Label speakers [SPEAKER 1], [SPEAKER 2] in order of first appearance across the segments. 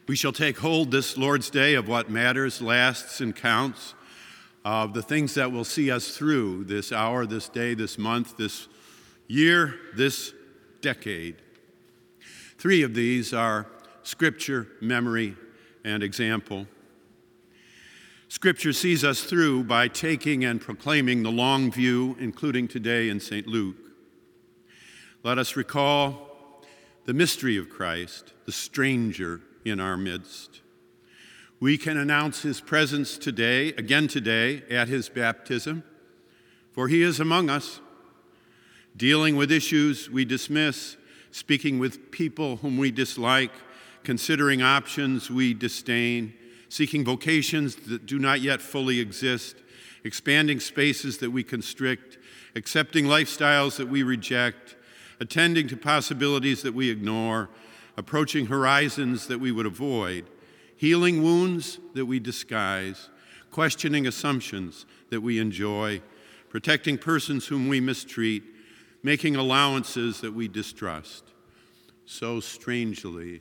[SPEAKER 1] We shall take hold this Lord's Day of what matters, lasts, and counts, of the things that will see us through this hour, this day, this month, this year, this decade. 3 of these are Scripture, memory, and example. Scripture sees us through by taking and proclaiming the long view, including today in St. Luke. Let us recall the mystery of Christ, the stranger in our midst. We can announce his presence today, again today, at his baptism, for he is among us, dealing with issues we dismiss, speaking with people whom we dislike, considering options we disdain, seeking vocations that do not yet fully exist, expanding spaces that we constrict, accepting lifestyles that we reject, attending to possibilities that we ignore, approaching horizons that we would avoid, healing wounds that we disguise, questioning assumptions that we enjoy, protecting persons whom we mistreat, making allowances that we distrust. So strangely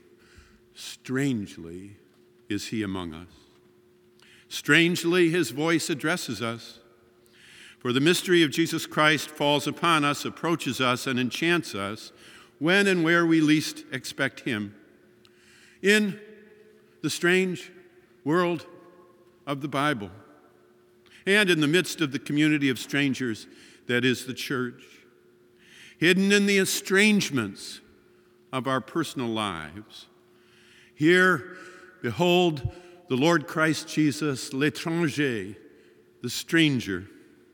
[SPEAKER 1] is he among us. Strangely, his voice addresses us. For the mystery of Jesus Christ falls upon us, approaches us, and enchants us when and where we least expect him. In the strange world of the Bible, and in the midst of the community of strangers that is the church, hidden in the estrangements of our personal lives. Here, behold the Lord Christ Jesus, l'étranger, the stranger.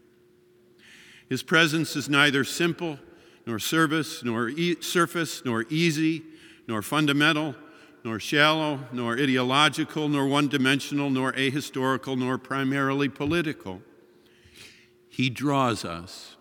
[SPEAKER 1] His presence is neither simple, nor surface, nor easy, nor fundamental, nor shallow, nor ideological, nor one-dimensional, nor ahistorical, nor primarily political. He draws us.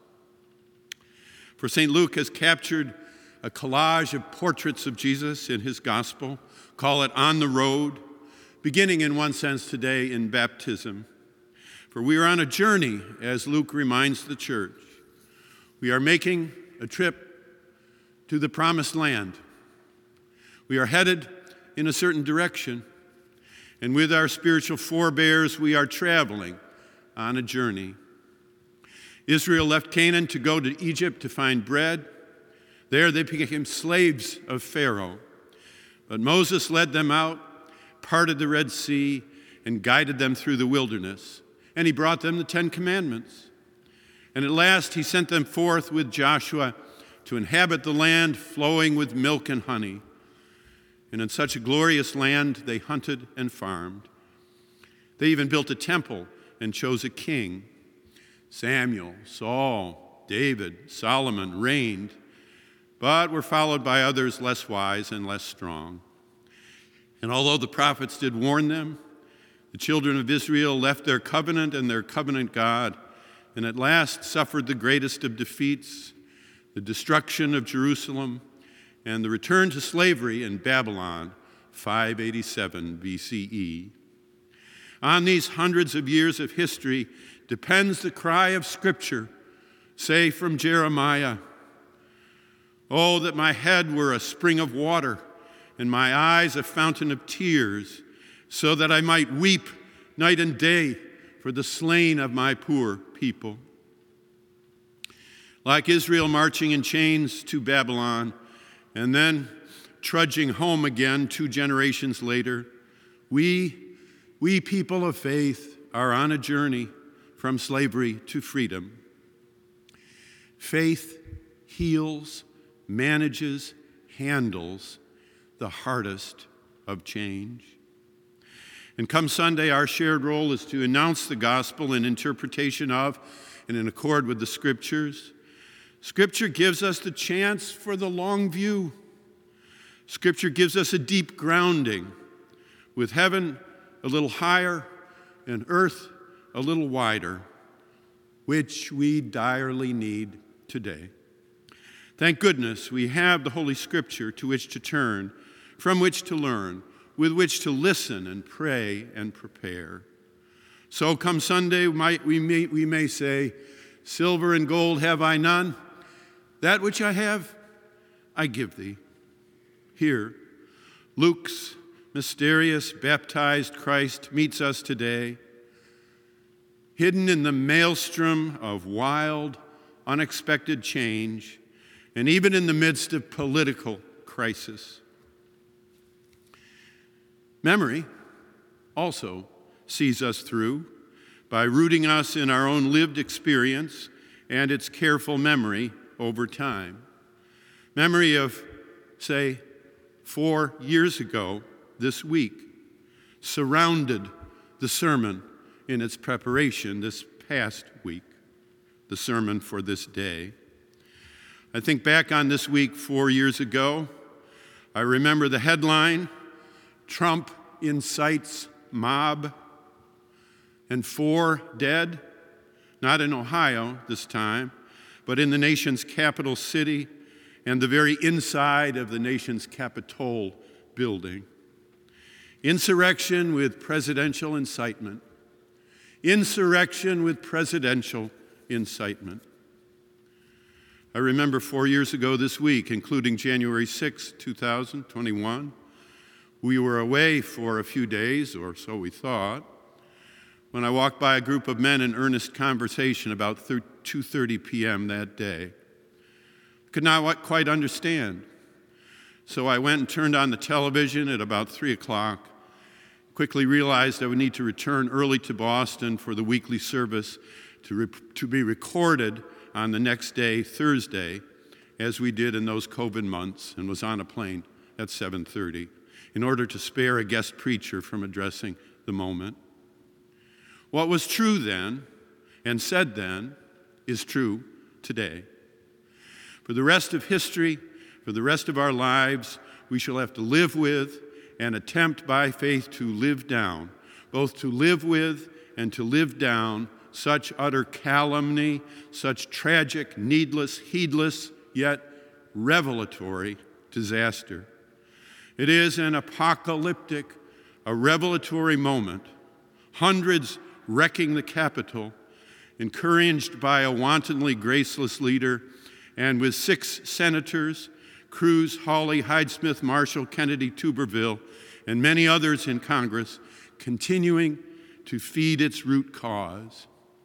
[SPEAKER 1] For St. Luke has captured a collage of portraits of Jesus in his gospel, call it On the Road, beginning in one sense today in baptism. For we are on a journey, as Luke reminds the church. We are making a trip to the promised land. We are headed in a certain direction, and with our spiritual forebears, we are traveling on a journey. Israel left Canaan to go to Egypt to find bread. There they became slaves of Pharaoh. But Moses led them out, parted the Red Sea, and guided them through the wilderness. And he brought them the 10 Commandments. And at last he sent them forth with Joshua to inhabit the land flowing with milk and honey. And in such a glorious land they hunted and farmed. They even built a temple and chose a king. Samuel, Saul, David, Solomon reigned, but were followed by others less wise and less strong. And although the prophets did warn them, the children of Israel left their covenant and their covenant God, and at last suffered the greatest of defeats, the destruction of Jerusalem, and the return to slavery in Babylon, 587 BCE. On these hundreds of years of history depends the cry of Scripture, say from Jeremiah, "Oh, that my head were a spring of water, and my eyes a fountain of tears, so that I might weep night and day for the slain of my poor people." Like Israel marching in chains to Babylon, and then trudging home again 2 generations later, we people of faith are on a journey from slavery to freedom. Faith heals, manages, handles the hardest of change. And come Sunday, our shared role is to announce the gospel in interpretation of and in accord with the Scriptures. Scripture gives us the chance for the long view. Scripture gives us a deep grounding, with heaven a little higher and earth a little wider, which we direly need today. Thank goodness we have the Holy Scripture to which to turn, from which to learn, with which to listen and pray and prepare. So come Sunday, we may say, "Silver and gold have I none. That which I have, I give thee." Here, Luke's mysterious, baptized Christ meets us today, hidden in the maelstrom of wild, unexpected change, and even in the midst of political crisis. Memory also sees us through by rooting us in our own lived experience and its careful memory over time. Memory of, say, 4 years ago this week surrounded the sermon in its preparation this past week, the sermon for this day. I think back on this week 4 years ago. I remember the headline, "Trump Incites Mob," and 4 dead, not in Ohio this time, but in the nation's capital city and the very inside of the nation's Capitol building. Insurrection with presidential incitement. Insurrection with presidential incitement. I remember 4 years ago this week, including January 6, 2021, we were away for a few days, or so we thought, when I walked by a group of men in earnest conversation about 2:30 p.m. that day. Could not quite understand. So I went and turned on the television at about 3 o'clock, quickly realized I would need to return early to Boston for the weekly service to be recorded on the next day, Thursday, as we did in those COVID months, and was on a plane at 7:30 in order to spare a guest preacher from addressing the moment. What was true then and said then is true today. For the rest of history, for the rest of our lives, we shall have to live with and attempt by faith to live down, both to live with and to live down such utter calumny, such tragic, needless, heedless, yet revelatory disaster. It is an apocalyptic, a revelatory moment. Hundreds wrecking the Capitol, encouraged by a wantonly graceless leader, and with 6 senators, Cruz, Hawley, Hyde-Smith, Marshall, Kennedy, Tuberville, and many others in Congress, continuing to feed its root cause.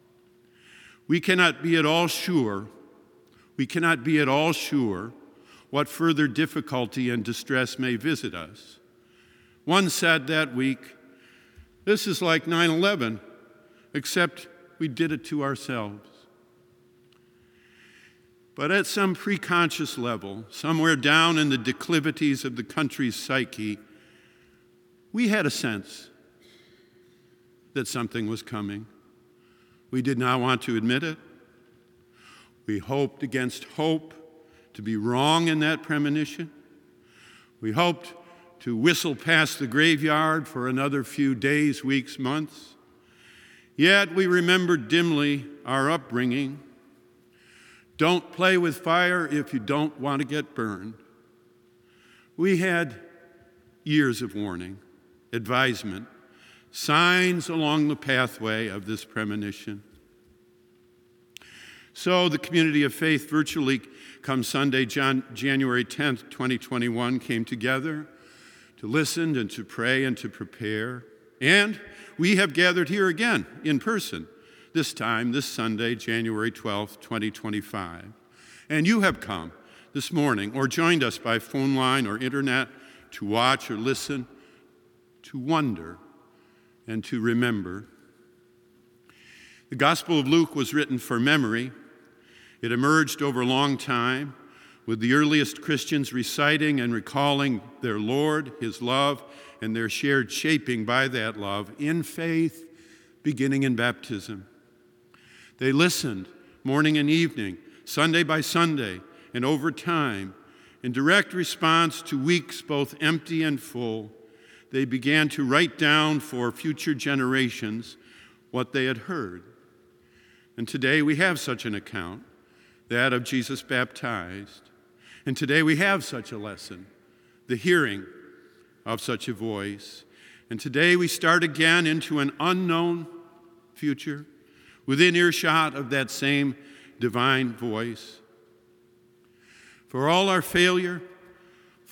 [SPEAKER 1] We cannot be at all sure what further difficulty and distress may visit us. One said that week, "This is like 9/11, except we did it to ourselves." But at some preconscious level, somewhere down in the declivities of the country's psyche, we had a sense that something was coming. We did not want to admit it. We hoped against hope to be wrong in that premonition. We hoped to whistle past the graveyard for another few days, weeks, months. Yet we remembered dimly our upbringing. Don't play with fire if you don't want to get burned. We had years of warning, advisement, signs along the pathway of this premonition. So the community of faith virtually come Sunday, January 10th, 2021, came together to listen and to pray and to prepare. And we have gathered here again in person, this time, this Sunday, January 12th, 2025. And you have come this morning or joined us by phone line or internet to watch or listen, to wonder, and to remember. The Gospel of Luke was written for memory. It emerged over a long time, with the earliest Christians reciting and recalling their Lord, His love, and their shared shaping by that love in faith, beginning in baptism. They listened morning and evening, Sunday by Sunday, and over time, in direct response to weeks both empty and full. They began to write down for future generations what they had heard. And today we have such an account, that of Jesus baptized. And today we have such a lesson, the hearing of such a voice. And today we start again into an unknown future, within earshot of that same divine voice. For all our failure,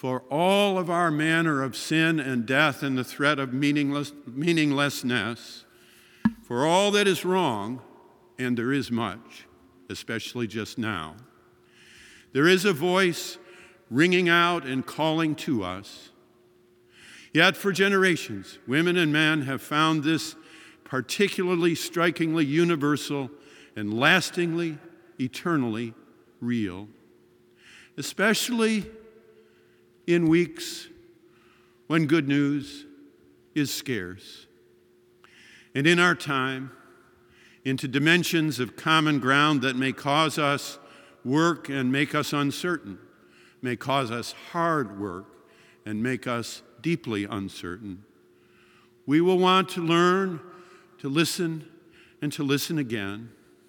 [SPEAKER 1] for all of our manner of sin and death and the threat of meaninglessness, for all that is wrong, and there is much, especially just now. There is a voice ringing out and calling to us. Yet for generations, women and men have found this particularly strikingly universal and lastingly, eternally real, especially in weeks when good news is scarce. And in our time, into dimensions of common ground that may cause us work and make us uncertain, may cause us hard work and make us deeply uncertain. We will want to learn to listen and to listen again.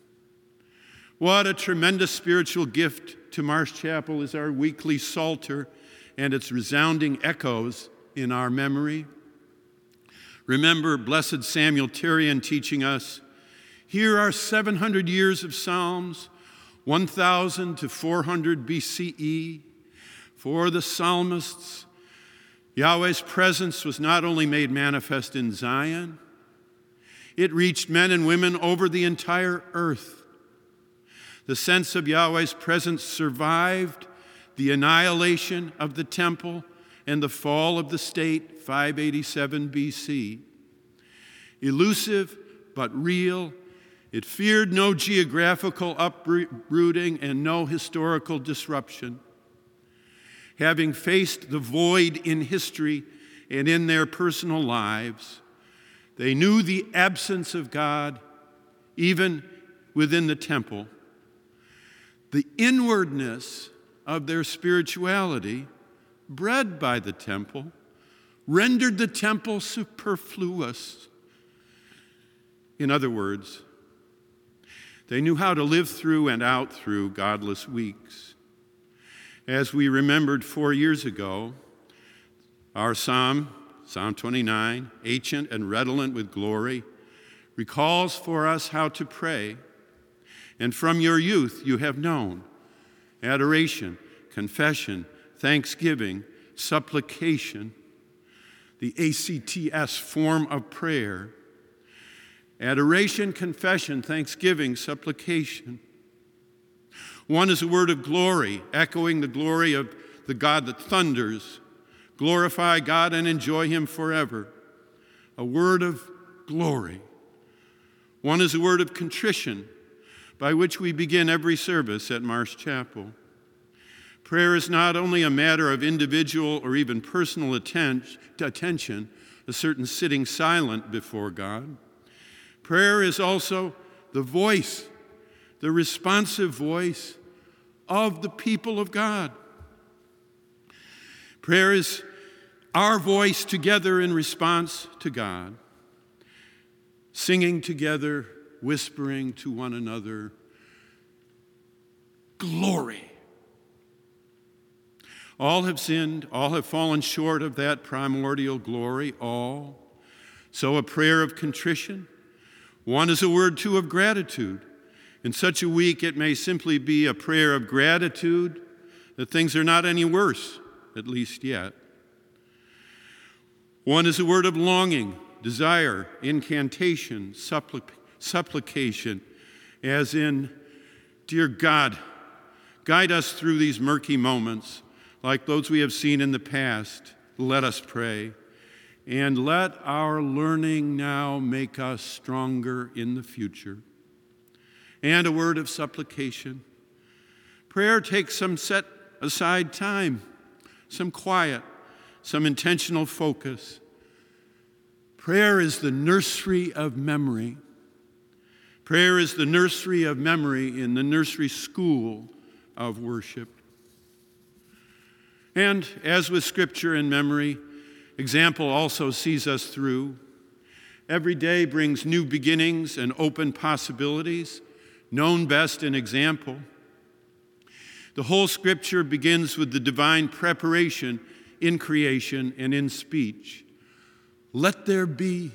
[SPEAKER 1] What a tremendous spiritual gift to Marsh Chapel is our weekly Psalter and its resounding echoes in our memory. Remember blessed Samuel Tyrion teaching us, here are 700 years of Psalms, 1000 to 400 BCE. For the psalmists, Yahweh's presence was not only made manifest in Zion, it reached men and women over the entire earth. The sense of Yahweh's presence survived the annihilation of the temple and the fall of the state, 587 BC. Elusive but real, it feared no geographical uprooting and no historical disruption. Having faced the void in history and in their personal lives, they knew the absence of God even within the temple. The inwardness of their spirituality, bred by the temple, rendered the temple superfluous. In other words, they knew how to live through and out through godless weeks. As we remembered 4 years ago, our Psalm 29, ancient and redolent with glory, recalls for us how to pray. And from your youth you have known adoration, confession, thanksgiving, supplication, the ACTS form of prayer. Adoration, confession, thanksgiving, supplication. One is a word of glory, echoing the glory of the God that thunders. Glorify God and enjoy Him forever. A word of glory. One is a word of contrition, by which we begin every service at Marsh Chapel. Prayer is not only a matter of individual or even personal attention, a certain sitting silent before God. Prayer is also the voice, the responsive voice of the people of God. Prayer is our voice together in response to God, singing together, whispering to one another, glory. All have sinned, all have fallen short of that primordial glory, all. So a prayer of contrition. One is a word, too, of gratitude. In such a week, it may simply be a prayer of gratitude that things are not any worse, at least yet. One is a word of longing, desire, incantation, supplication, as in, dear God, guide us through these murky moments, like those we have seen in the past. Let us pray. And let our learning now make us stronger in the future. And a word of supplication. Prayer takes some set aside time, some quiet, some intentional focus. Prayer is the nursery of memory. Prayer is the nursery of memory in the nursery school of worship. And as with Scripture and memory, example also sees us through. Every day brings new beginnings and open possibilities, known best in example. The whole Scripture begins with the divine preparation in creation and in speech. Let there be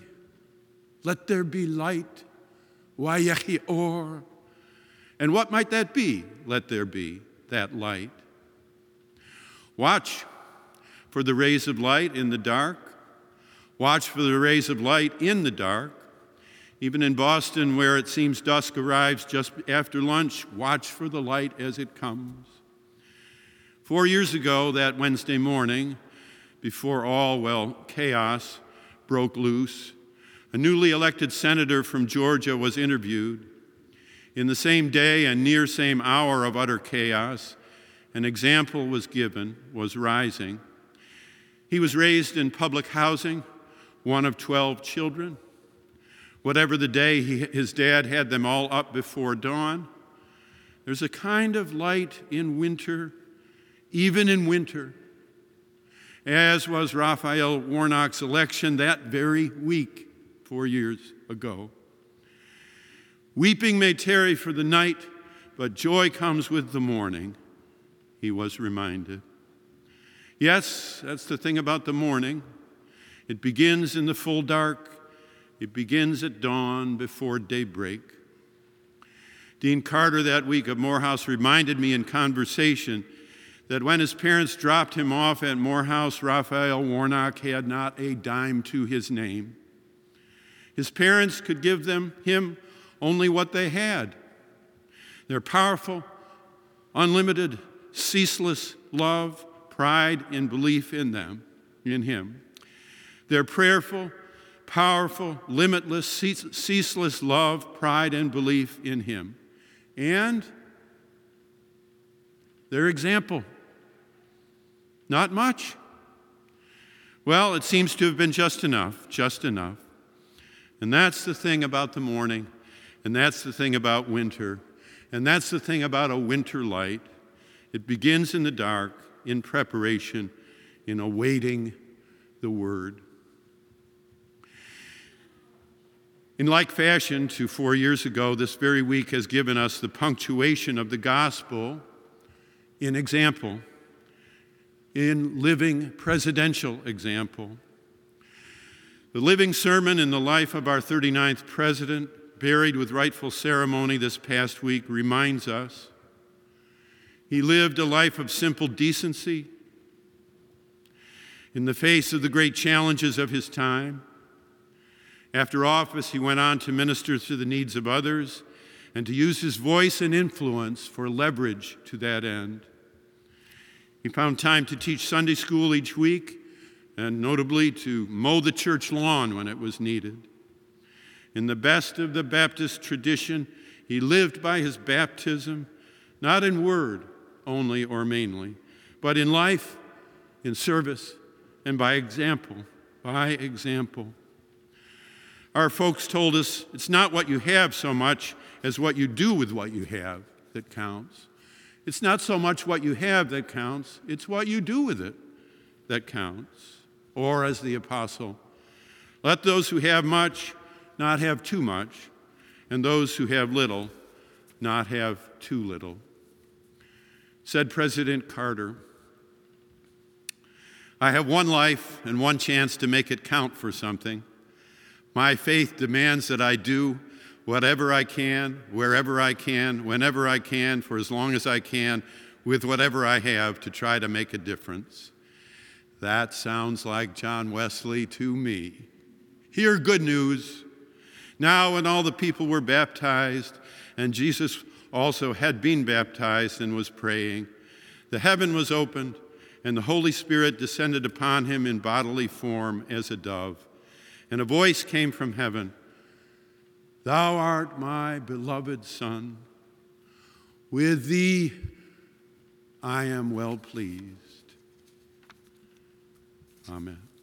[SPEAKER 1] light. Wayahi or. And what might that be? Let there be that light. Watch for the rays of light in the dark. Watch for the rays of light in the dark. Even in Boston, where it seems dusk arrives just after lunch, watch for the light as it comes. 4 years ago, that Wednesday morning, before all, chaos broke loose, a newly elected senator from Georgia was interviewed. In the same day and near same hour of utter chaos, an example was rising. He was raised in public housing, one of 12 children. Whatever the day, his dad had them all up before dawn. There's a kind of light in winter, even in winter, as was Raphael Warnock's election that very week 4 years ago. Weeping may tarry for the night, but joy comes with the morning, he was reminded. Yes, that's the thing about the morning. It begins in the full dark. It begins at dawn before daybreak. Dean Carter that week of Morehouse reminded me in conversation that when his parents dropped him off at Morehouse, Raphael Warnock had not a dime to his name. His parents could give him only what they had. Their powerful, unlimited, ceaseless love, pride, and belief in him. Their prayerful, powerful, limitless, ceaseless love, pride, and belief in him. And their example. Not much. Well, it seems to have been just enough. And that's the thing about the morning, and that's the thing about winter, and that's the thing about a winter light. It begins in the dark, in preparation, in awaiting the word. In like fashion to 4 years ago, this very week has given us the punctuation of the gospel in example, in living presidential example. The living sermon in the life of our 39th president, buried with rightful ceremony this past week, reminds us he lived a life of simple decency in the face of the great challenges of his time. After office, he went on to minister to the needs of others and to use his voice and influence for leverage to that end. He found time to teach Sunday school each week, and notably to mow the church lawn when it was needed. In the best of the Baptist tradition, he lived by his baptism, not in word only or mainly, but in life, in service, and by example. Our folks told us it's not what you have so much as what you do with what you have that counts. It's not so much what you have that counts, it's what you do with it that counts. Or as the apostle, let those who have much not have too much, and those who have little not have too little. Said President Carter, I have one life and one chance to make it count for something. My faith demands that I do whatever I can, wherever I can, whenever I can, for as long as I can, with whatever I have to try to make a difference. That sounds like John Wesley to me. Hear good news. Now when all the people were baptized, and Jesus also had been baptized and was praying, the heaven was opened, and the Holy Spirit descended upon him in bodily form as a dove. And a voice came from heaven, Thou art my beloved Son. With thee I am well pleased. Amen.